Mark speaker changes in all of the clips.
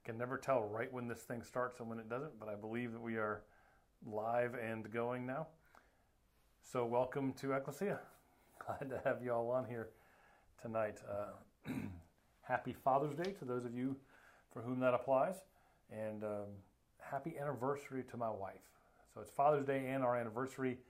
Speaker 1: can never tell right when this thing starts and when it doesn't, but I believe that we are live and going now. So welcome to Ecclesia. Glad to have you all on here tonight. Happy Father's Day to those of you for whom that applies, and happy anniversary to my wife. So it's Father's Day and our anniversary.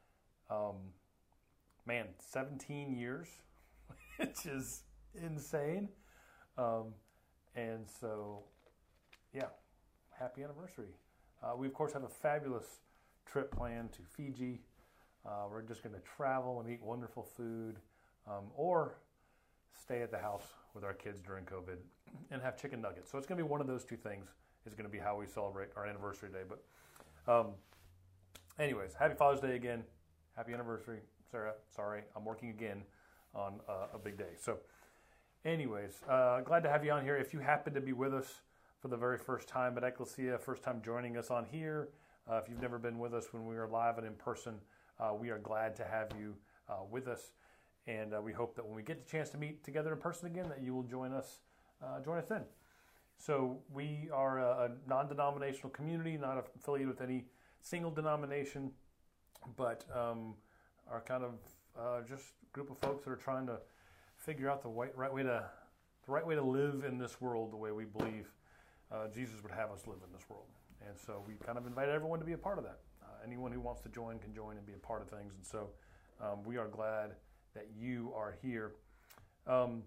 Speaker 1: 17 years, which is insane. And so, yeah, happy anniversary. We, of course, have a fabulous trip planned to Fiji. We're just going to travel and eat wonderful food, or stay at the house with our kids during COVID and have chicken nuggets. So it's going to be one of those two things is going to be how we celebrate our anniversary day. But anyways, happy Father's Day again. Happy anniversary, Sarah. Sorry, I'm working again on a big day. So anyways, glad to have you on here. If you happen to be with us for the very first time at Ecclesia, first time joining us on here, if you've never been with us when we were live and in person, we are glad to have you with us. And we hope that when we get the chance to meet together in person again, that you will join us then. So we are a non-denominational community, not affiliated with any single denomination, but are kind of just a group of folks that are trying to figure out the right way to live in this world the way we believe Jesus would have us live in this world. And so we kind of invite everyone to be a part of that. Anyone who wants to join can join and be a part of things. And so we are glad that you are here. My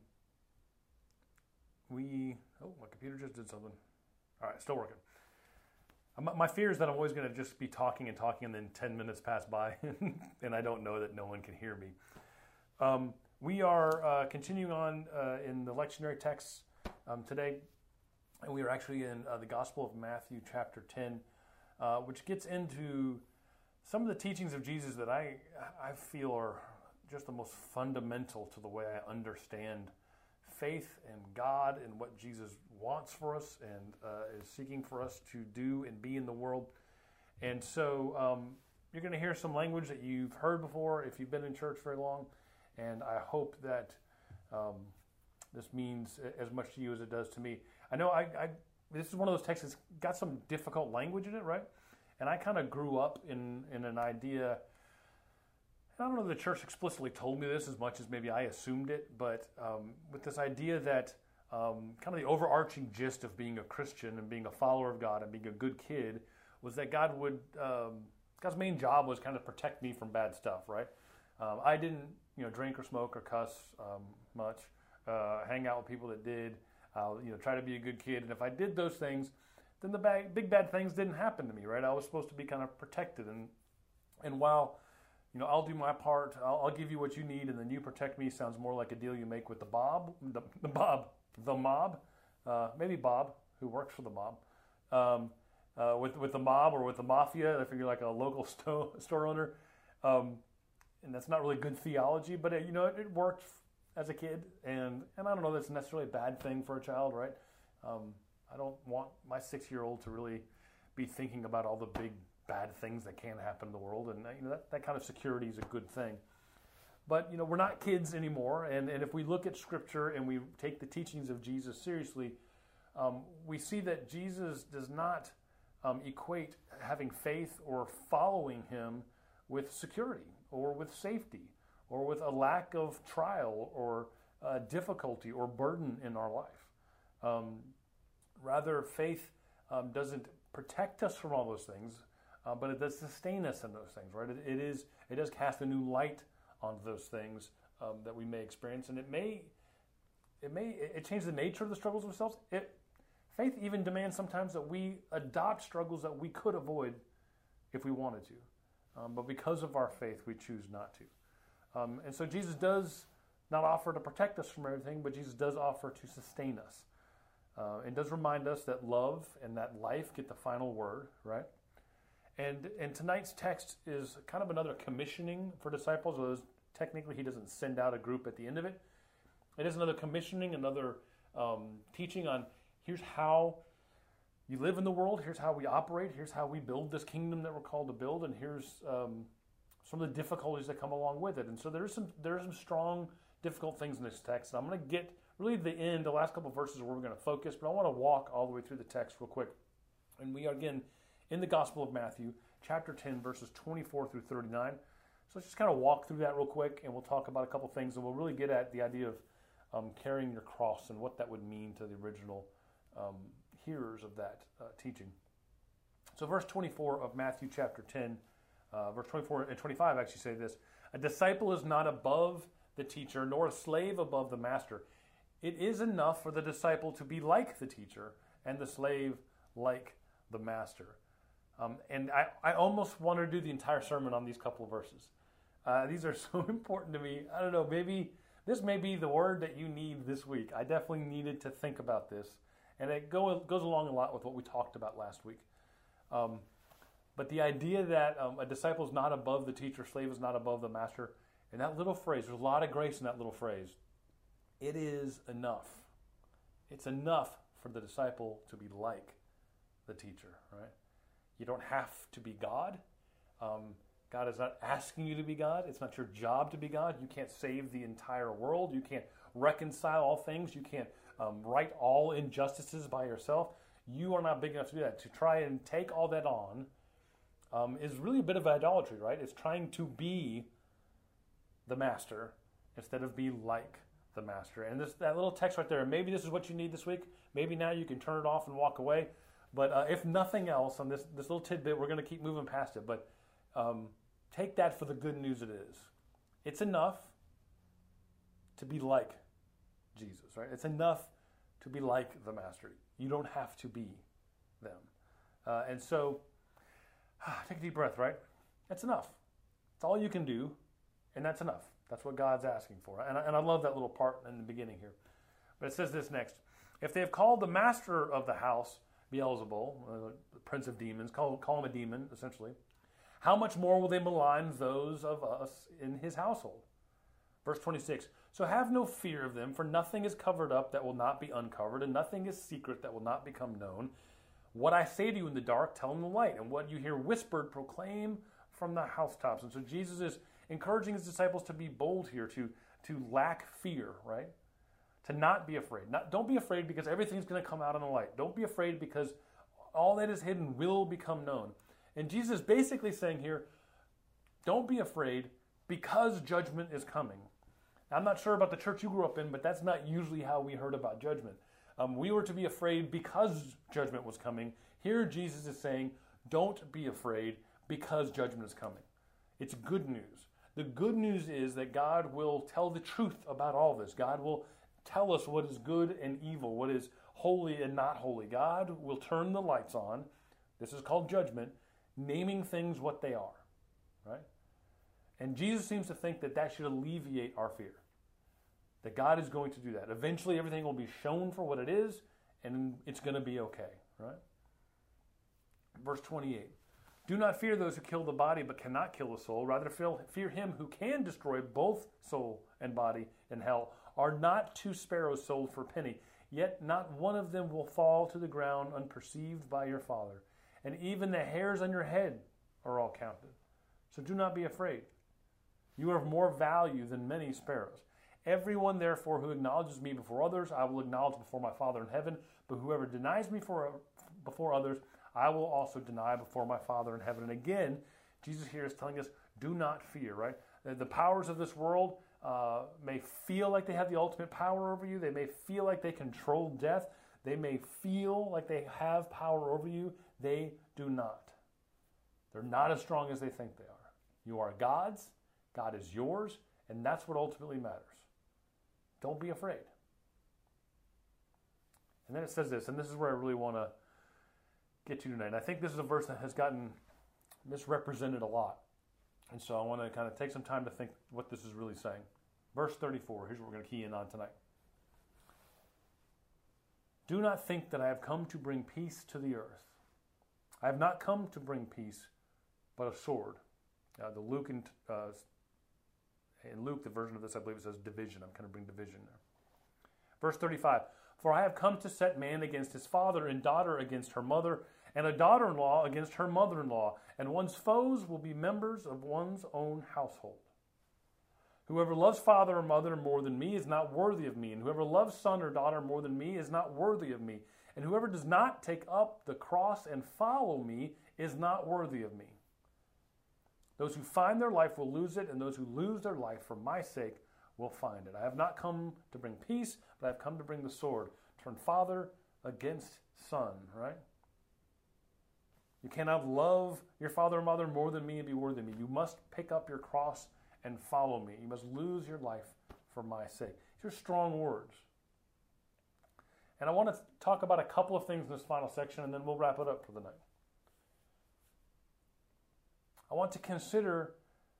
Speaker 1: computer just did something. All right, still working. My fear is that I'm always going to just be talking, and then 10 minutes pass by, and I don't know that no one can hear me. We are continuing on in the lectionary texts today, and we are actually in the Gospel of Matthew chapter 10, which gets into some of the teachings of Jesus that I feel are just the most fundamental to the way I understand faith and God and what Jesus wants for us and is seeking for us to do and be in the world. And so you're going to hear some language that you've heard before if you've been in church very long. And I hope that this means as much to you as it does to me. I know this is one of those texts that's got some difficult language in it, right? And I kind of grew up in an idea. I don't know if the church explicitly told me this as much as maybe I assumed it, but with this idea that kind of the overarching gist of being a Christian and being a follower of God and being a good kid was that God's main job was kind of protect me from bad stuff, right? I didn't, drink or smoke or cuss much, hang out with people that did, try to be a good kid, and if I did those things, then the big bad things didn't happen to me, right? I was supposed to be kind of protected, and while I'll do my part. I'll give you what you need, and then you protect me. Sounds more like a deal you make with the mob, maybe Bob, who works for the mob, with the mob or with the mafia. If you're like a local store owner, and that's not really good theology, but it worked as a kid, and I don't know that's necessarily a bad thing for a child, right? I don't want my 6-year-old to really be thinking about all the big bad things that can happen in the world, and that kind of security is a good thing. But we're not kids anymore, and if we look at Scripture and we take the teachings of Jesus seriously, we see that Jesus does not equate having faith or following Him with security or with safety or with a lack of trial or difficulty or burden in our life. Rather, faith doesn't protect us from all those things, but it does sustain us in those things, right? It does cast a new light on those things that we may experience, and it changes the nature of the struggles themselves. Faith even demands sometimes that we adopt struggles that we could avoid if we wanted to, but because of our faith, we choose not to. And so Jesus does not offer to protect us from everything, but Jesus does offer to sustain us. It does remind us that love and that life get the final word, right? And tonight's text is kind of another commissioning for disciples. Although technically, he doesn't send out a group at the end of it. It is another commissioning, another teaching on here's how you live in the world, here's how we operate, here's how we build this kingdom that we're called to build, and here's some of the difficulties that come along with it. And so there are some strong, difficult things in this text. And I'm going to get really the end, the last couple of verses where we're going to focus, but I want to walk all the way through the text real quick. And we are, again, in the Gospel of Matthew, chapter 10, verses 24 through 39. So let's just kind of walk through that real quick, and we'll talk about a couple things, and we'll really get at the idea of carrying your cross and what that would mean to the original hearers of that teaching. So verse 24 of Matthew chapter 10, verse 24 and 25 actually say this: "A disciple is not above the teacher, nor a slave above the master. It is enough for the disciple to be like the teacher, and the slave like the master." And I almost want to do the entire sermon on these couple of verses. These are so important to me. I don't know, maybe this may be the word that you need this week. I definitely needed to think about this. And it goes along a lot with what we talked about last week. But the idea that a disciple is not above the teacher, slave is not above the master, and that little phrase, there's a lot of grace in that little phrase. It is enough. It's enough for the disciple to be like the teacher, right? You don't have to be God. God is not asking you to be God. It's not your job to be God. You can't save the entire world. You can't reconcile all things. You can't right all injustices by yourself. You are not big enough to do that. To try and take all that on is really a bit of idolatry, right? It's trying to be the master instead of be like the master. And that little text right there, maybe this is what you need this week. Maybe now you can turn it off and walk away. But if nothing else, on this little tidbit, we're going to keep moving past it. But take that for the good news it is. It's enough to be like Jesus, right? It's enough to be like the master. You don't have to be them. And so, take a deep breath, right? That's enough. It's all you can do, and that's enough. That's what God's asking for. And I love that little part in the beginning here. But it says this next: "If they have called the master of the house Beelzebul, the prince of demons, call him a demon, essentially, how much more will they malign those of us in his household?" Verse 26, "So have no fear of them, for nothing is covered up that will not be uncovered, and nothing is secret that will not become known. What I say to you in the dark, tell in the light, and what you hear whispered, proclaim from the housetops." And so Jesus is encouraging his disciples to be bold here, to lack fear, right? To not be afraid. Don't be afraid because everything's going to come out in the light. Don't be afraid because all that is hidden will become known. And Jesus is basically saying here, don't be afraid because judgment is coming. Now, I'm not sure about the church you grew up in, but that's not usually how we heard about judgment. We were to be afraid because judgment was coming. Here Jesus is saying, don't be afraid because judgment is coming. It's good news. The good news is that God will tell the truth about all this. God will tell us what is good and evil, what is holy and not holy. God will turn the lights on. This is called judgment, naming things what they are, right? And Jesus seems to think that that should alleviate our fear, that God is going to do that. Eventually, everything will be shown for what it is, and it's going to be okay, right? Verse 28, "Do not fear those who kill the body but cannot kill the soul. Rather fear him who can destroy both soul and body in hell. Are not 2 sparrows sold for a penny? Yet not one of them will fall to the ground unperceived by your Father. And even the hairs on your head are all counted. So do not be afraid. You are of more value than many sparrows. Everyone, therefore, who acknowledges me before others, I will acknowledge before my Father in heaven. But whoever denies me before others, I will also deny before my Father in heaven." And again, Jesus here is telling us, do not fear, right? The powers of this world may feel like they have the ultimate power over you. They may feel like they control death. They may feel like they have power over you. They do not. They're not as strong as they think they are. You are God's. God is yours. And that's what ultimately matters. Don't be afraid. And then it says this, and this is where I really want to get to tonight. And I think this is a verse that has gotten misrepresented a lot. And so I want to kind of take some time to think what this is really saying. Verse 34, here's what we're going to key in on tonight. "Do not think that I have come to bring peace to the earth. I have not come to bring peace, but a sword." In Luke, the version of this, I believe it says division. I'm going to bring division there. Verse 35, "For I have come to set man against his father, and daughter against her mother, and a daughter-in-law against her mother-in-law, and one's foes will be members of one's own household. Whoever loves father or mother more than me is not worthy of me, and whoever loves son or daughter more than me is not worthy of me. And whoever does not take up the cross and follow me is not worthy of me. Those who find their life will lose it, and those who lose their life for my sake will find it. I have not come to bring peace, but I have come to bring the sword. Turn father against son, right? You cannot love your father or mother more than me and be worthy of me. You must pick up your cross and follow me. You must lose your life for my sake. These are strong words. And I want to talk about a couple of things in this final section, and then we'll wrap it up for the night. I want to consider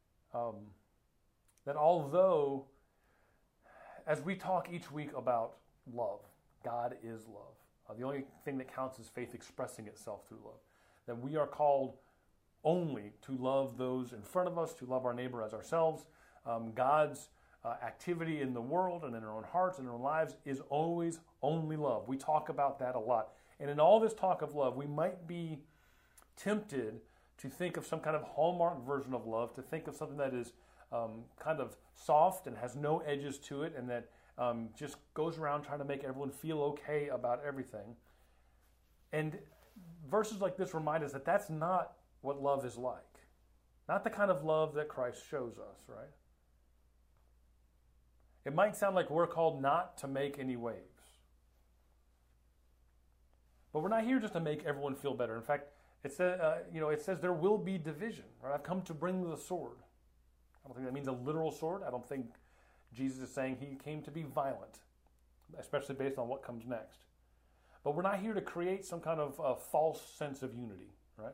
Speaker 1: that although, as we talk each week about love, God is love. The only thing that counts is faith expressing itself through love. That we are called only to love those in front of us, to love our neighbor as ourselves. God's activity in the world and in our own hearts and in our own lives is always only love. We talk about that a lot. And in all this talk of love, we might be tempted to think of some kind of hallmark version of love, to think of something that is kind of soft and has no edges to it, and that just goes around trying to make everyone feel okay about everything. And verses like this remind us that that's not what love is like. Not the kind of love that Christ shows us, right? It might sound like we're called not to make any waves. But we're not here just to make everyone feel better. In fact, it says there will be division. Right? I've come to bring the sword. I don't think that means a literal sword. I don't think Jesus is saying he came to be violent, especially based on what comes next. But we're not here to create some kind of false sense of unity, right?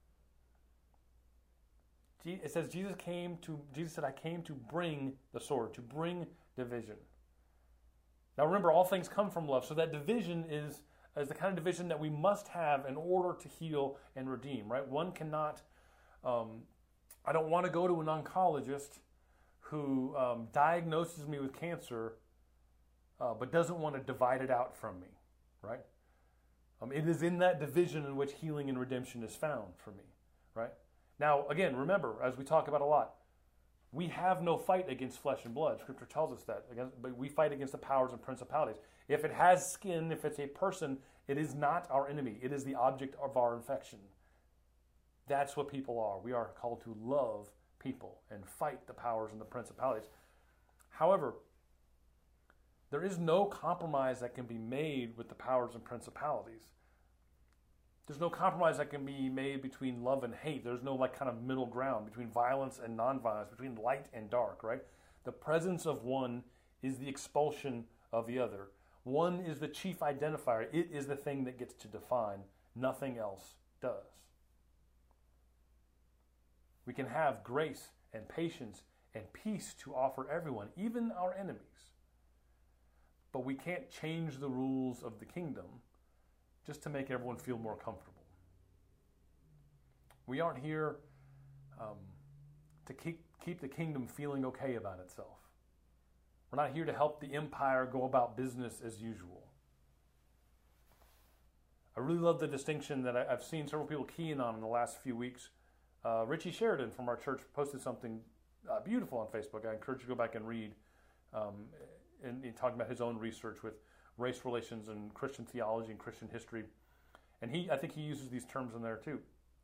Speaker 1: It says Jesus said, I came to bring the sword, to bring division. Now remember, all things come from love, so that division is the kind of division that we must have in order to heal and redeem, right? One cannot, I don't want to go to an oncologist who diagnoses me with cancer, but doesn't want to divide it out from me, right? It is in that division in which healing and redemption is found for me, right? Now, again, remember, as we talk about a lot, we have no fight against flesh and blood. Scripture tells us that. But we fight against the powers and principalities. If it has skin, if it's a person, it is not our enemy. It is the object of our affection. That's what people are. We are called to love people and fight the powers and the principalities. However, there is no compromise that can be made with the powers and principalities. There's no compromise that can be made between love and hate. There's no kind of middle ground between violence and nonviolence, between light and dark, right? The presence of one is the expulsion of the other. One is the chief identifier. It is the thing that gets to define. Nothing else does. We can have grace and patience and peace to offer everyone, even our enemies. But we can't change the rules of the kingdom just to make everyone feel more comfortable. We aren't here to keep the kingdom feeling okay about itself. We're not here to help the empire go about business as usual. I really love the distinction that I've seen several people key in on in the last few weeks. Richie Sheridan from our church posted something beautiful on Facebook. I encourage you to go back and read, and talking about his own research with race relations and Christian theology and Christian history. And I think he uses these terms in there too.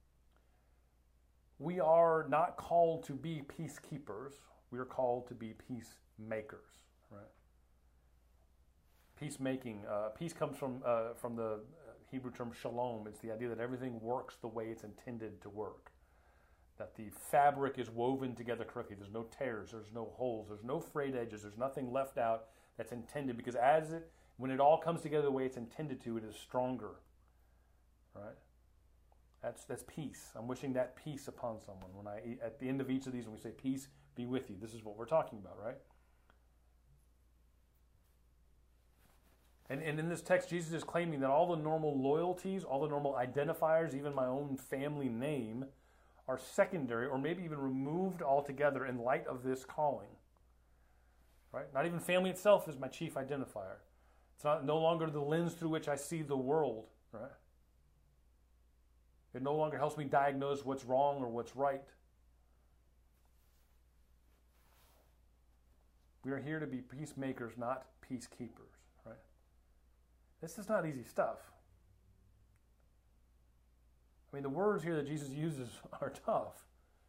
Speaker 1: We are not called to be peacekeepers. We are called to be peacemakers, right? Peacemaking. Peace comes from the Hebrew term shalom. It's the idea that everything works the way it's intended to work. That the fabric is woven together correctly. There's no tears, there's no holes, there's no frayed edges, there's nothing left out that's intended, because when it all comes together the way it's intended to, it is stronger, right? That's peace. I'm wishing that peace upon someone. At the end of each of these, when we say peace be with you, this is what we're talking about, right? And in this text, Jesus is claiming that all the normal loyalties, all the normal identifiers, even my own family name, are secondary or maybe even removed altogether in light of this calling. Right? Not even family itself is my chief identifier. It's no longer the lens through which I see the world. Right? It no longer helps me diagnose what's wrong or what's right. We are here to be peacemakers, not peacekeepers, right? This is not easy stuff. I mean, the words here that Jesus uses are tough.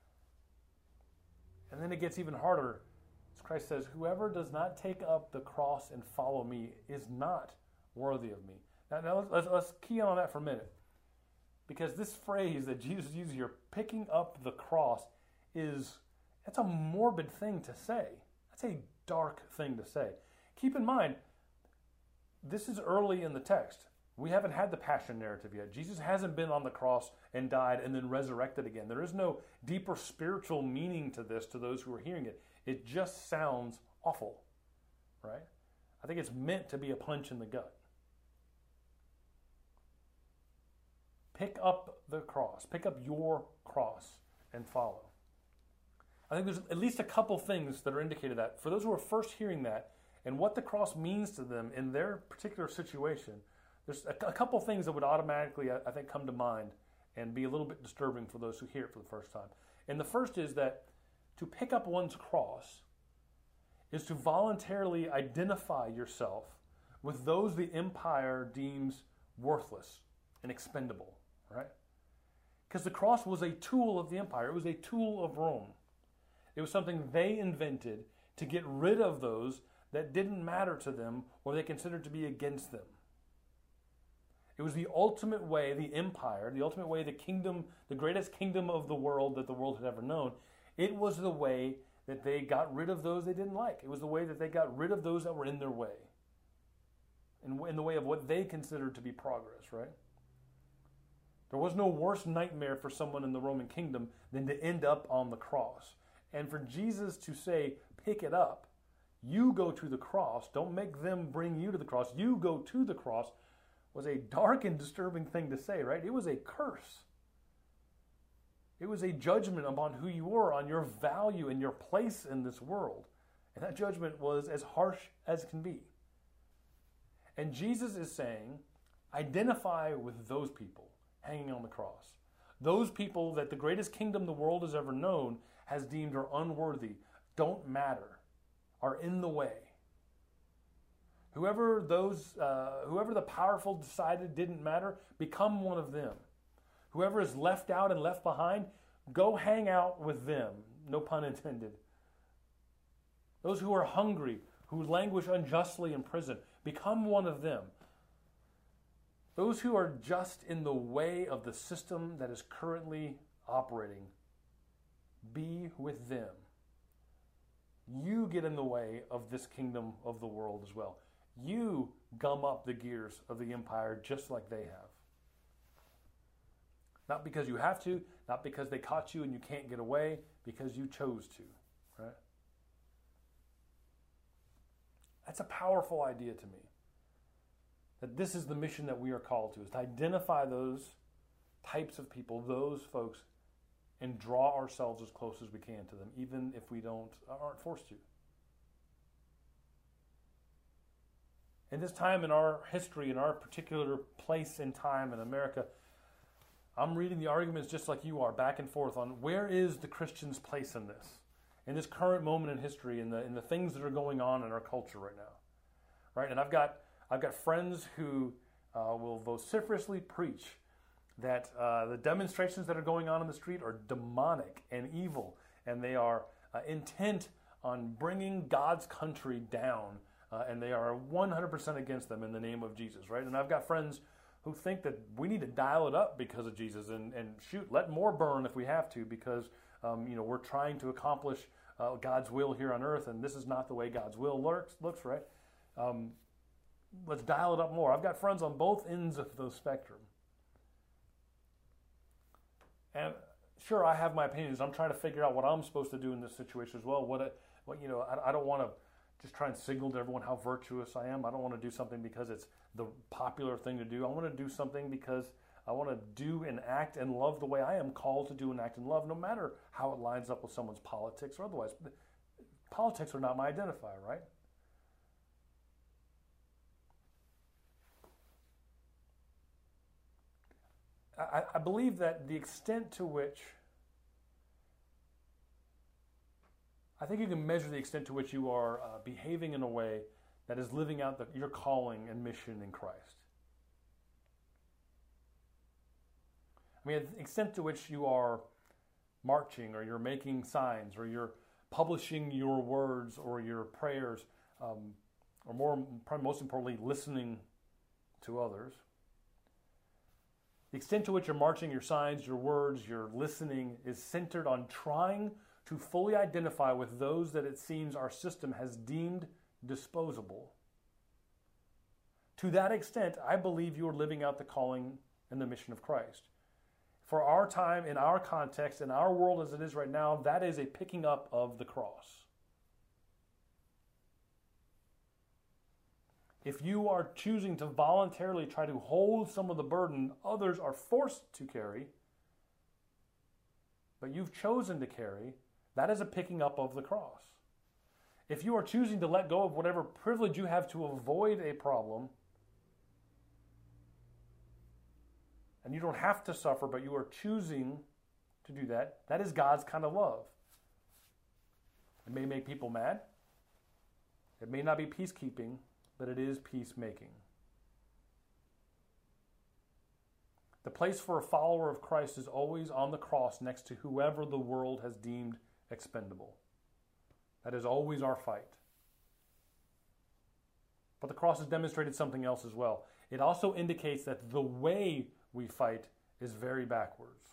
Speaker 1: And then it gets even harder. As Christ says, whoever does not take up the cross and follow me is not worthy of me. Now let's key on that for a minute. Because this phrase that Jesus uses here, picking up the cross, that's a morbid thing to say. That's a dark thing to say. Keep in mind, this is early in the text. We haven't had the passion narrative yet. Jesus hasn't been on the cross and died and then resurrected again. There is no deeper spiritual meaning to this to those who are hearing it. It just sounds awful, right? I think it's meant to be a punch in the gut. Pick up the cross. Pick up your cross and follow. I think there's at least a couple things that are indicated that for those who are first hearing that and what the cross means to them in their particular situation, there's a couple things that would automatically, I think, come to mind and be a little bit disturbing for those who hear it for the first time. And the first is that to pick up one's cross is to voluntarily identify yourself with those the empire deems worthless and expendable, right? Because the cross was a tool of the empire. It was a tool of Rome. It was something they invented to get rid of those that didn't matter to them or they considered to be against them. It was the ultimate way, the empire, the ultimate way, the kingdom, the greatest kingdom of the world that the world had ever known. It was the way that they got rid of those they didn't like. It was the way that they got rid of those that were in their way. In the way of what they considered to be progress, right? There was no worse nightmare for someone in the Roman kingdom than to end up on the cross. And for Jesus to say, pick it up, you go to the cross, don't make them bring you to the cross, you go to the cross, was a dark and disturbing thing to say, right? It was a curse. It was a judgment upon who you were, on your value and your place in this world. And that judgment was as harsh as can be. And Jesus is saying, identify with those people hanging on the cross. Those people that the greatest kingdom the world has ever known has deemed are unworthy, don't matter, are in the way. Whoever the powerful decided didn't matter, become one of them. Whoever is left out and left behind, go hang out with them. No pun intended. Those who are hungry, who languish unjustly in prison, become one of them. Those who are just in the way of the system that is currently operating, be with them. You get in the way of this kingdom of the world as well. You gum up the gears of the empire just like they have. Not because you have to, not because they caught you and you can't get away, because you chose to, right? That's a powerful idea to me. That this is the mission that we are called to, is to identify those types of people, those folks, and draw ourselves as close as we can to them, even if we aren't forced to. In this time in our history, in our particular place in time in America, I'm reading the arguments just like you are, back and forth on where is the Christian's place in this current moment in history, in the things that are going on in our culture right now, right? And I've got friends who will vociferously preach that the demonstrations that are going on in the street are demonic and evil, and they are intent on bringing God's country down, and they are 100% against them in the name of Jesus, right? And I've got friends who think that we need to dial it up because of Jesus and shoot, let more burn if we have to, because we're trying to accomplish God's will here on earth, and this is not the way God's will looks, right? Let's dial it up more. I've got friends on both ends of the spectrum. And sure, I have my opinions. I'm trying to figure out what I'm supposed to do in this situation as well. I don't want to just try and signal to everyone how virtuous I am. I don't want to do something because it's the popular thing to do. I want to do something because I want to do and act and love the way I am called to do and act and love, no matter how it lines up with someone's politics or otherwise. Politics are not my identifier, right? I believe that the extent to which I think you can measure the extent to which you are behaving in a way that is living out your calling and mission in Christ. I mean, the extent to which you are marching, or you're making signs, or you're publishing your words or your prayers, or probably most importantly, listening to others. The extent to which you're marching, your signs, your words, your listening is centered on trying to fully identify with those that it seems our system has deemed disposable. To that extent, I believe you are living out the calling and the mission of Christ. For our time, in our context, in our world as it is right now, that is a picking up of the cross. If you are choosing to voluntarily try to hold some of the burden others are forced to carry, but you've chosen to carry, that is a picking up of the cross. If you are choosing to let go of whatever privilege you have to avoid a problem, and you don't have to suffer, but you are choosing to do that, that is God's kind of love. It may make people mad. It may not be peacekeeping, but it is peacemaking. The place for a follower of Christ is always on the cross next to whoever the world has deemed expendable. That is always our fight. But the cross has demonstrated something else as well. It also indicates that the way we fight is very backwards.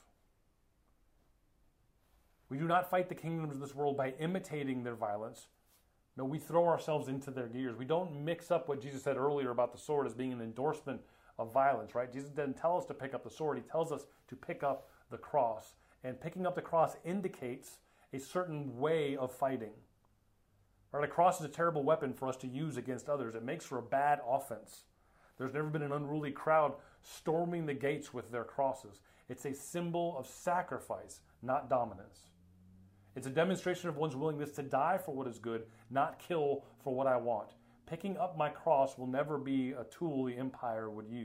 Speaker 1: We do not fight the kingdoms of this world by imitating their violence. No, we throw ourselves into their gears. We don't mix up what Jesus said earlier about the sword as being an endorsement of violence, right? Jesus didn't tell us to pick up the sword. He tells us to pick up the cross. And picking up the cross indicates a certain way of fighting. Right? A cross is a terrible weapon for us to use against others. It makes for a bad offense. There's never been an unruly crowd storming the gates with their crosses. It's a symbol of sacrifice, not dominance. It's a demonstration of one's willingness to die for what is good, not kill for what I want. Picking up my cross will never be a tool the empire would use.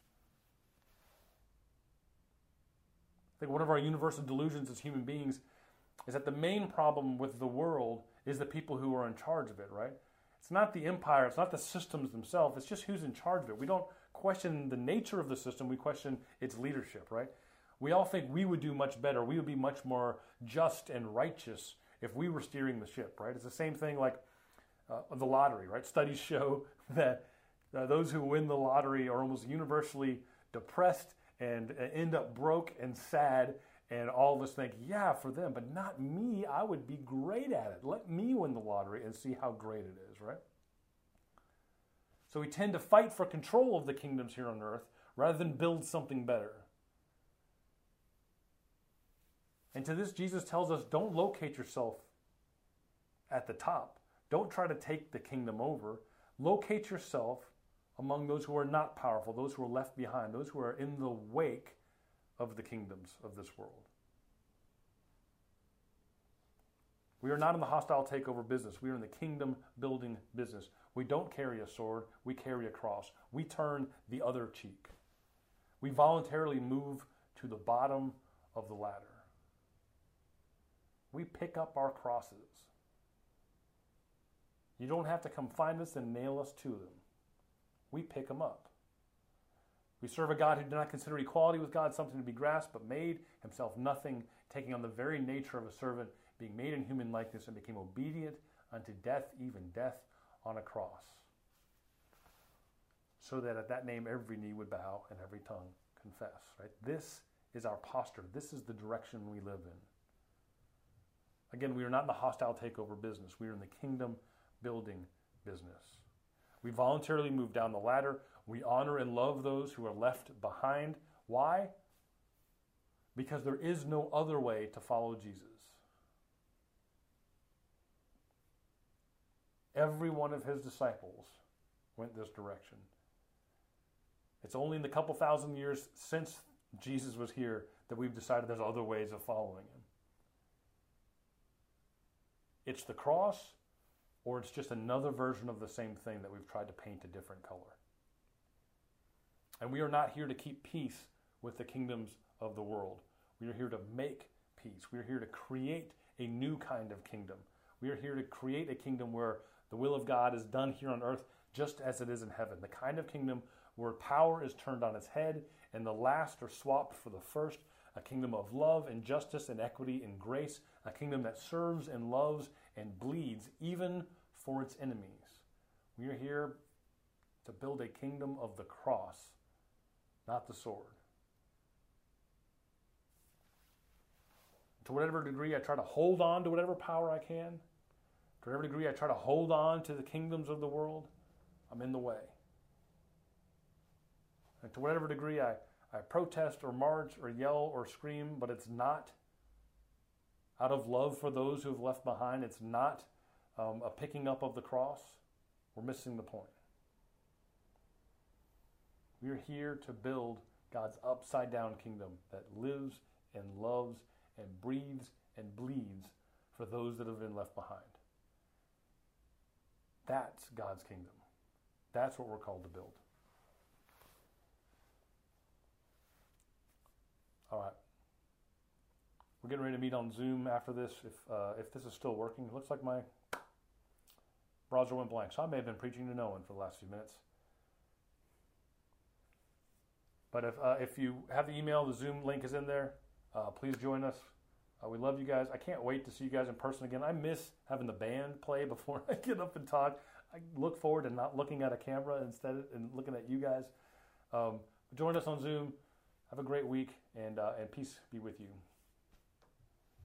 Speaker 1: I think one of our universal delusions as human beings is that the main problem with the world is the people who are in charge of it, right? It's not the empire, it's not the systems themselves, it's just who's in charge of it. We don't question the nature of the system, we question its leadership, right? We all think we would do much better, we would be much more just and righteous if we were steering the ship, right? It's the same thing like the lottery, right? Studies show that those who win the lottery are almost universally depressed and end up broke and sad, and all of us think, yeah, for them, but not me. I would be great at it. Let me win the lottery and see how great it is, right? So we tend to fight for control of the kingdoms here on earth rather than build something better. And to this, Jesus tells us, don't locate yourself at the top. Don't try to take the kingdom over. Locate yourself among those who are not powerful, those who are left behind, those who are in the wake of the kingdoms of this world. We are not in the hostile takeover business. We are in the kingdom building business. We don't carry a sword. We carry a cross. We turn the other cheek. We voluntarily move to the bottom of the ladder. We pick up our crosses. You don't have to come find us and nail us to them. We pick them up. We serve a God who did not consider equality with God something to be grasped, but made himself nothing, taking on the very nature of a servant, being made in human likeness, and became obedient unto death, even death on a cross. So that at that name every knee would bow and every tongue confess. Right? This is our posture. This is the direction we live in. Again, we are not in the hostile takeover business. We are in the kingdom building business. We voluntarily move down the ladder. We honor and love those who are left behind. Why? Because there is no other way to follow Jesus. Every one of his disciples went this direction. It's only in the couple thousand years since Jesus was here that we've decided there's other ways of following him. It's the cross, or it's just another version of the same thing that we've tried to paint a different color. And we are not here to keep peace with the kingdoms of the world. We are here to make peace. We are here to create a new kind of kingdom. We are here to create a kingdom where the will of God is done here on earth just as it is in heaven. The kind of kingdom where power is turned on its head and the last are swapped for the first. A kingdom of love and justice and equity and grace. A kingdom that serves and loves and bleeds even for its enemies. We are here to build a kingdom of the cross, not the sword. To whatever degree I try to hold on to whatever power I can, to whatever degree I try to hold on to the kingdoms of the world, I'm in the way. And to whatever degree I protest or march or yell or scream, but it's not out of love for those who have left behind, it's not a picking up of the cross, we're missing the point. We are here to build God's upside down kingdom that lives and loves and breathes and bleeds for those that have been left behind. That's God's kingdom. That's what we're called to build. All right. We're getting ready to meet on Zoom after this. If this is still working, it looks like my browser went blank. So I may have been preaching to no one for the last few minutes. But if you have the email, the Zoom link is in there. Please join us. We love you guys. I can't wait to see you guys in person again. I miss having the band play before I get up and talk. I look forward to not looking at a camera instead and looking at you guys. Join us on Zoom. Have a great week, and peace be with you.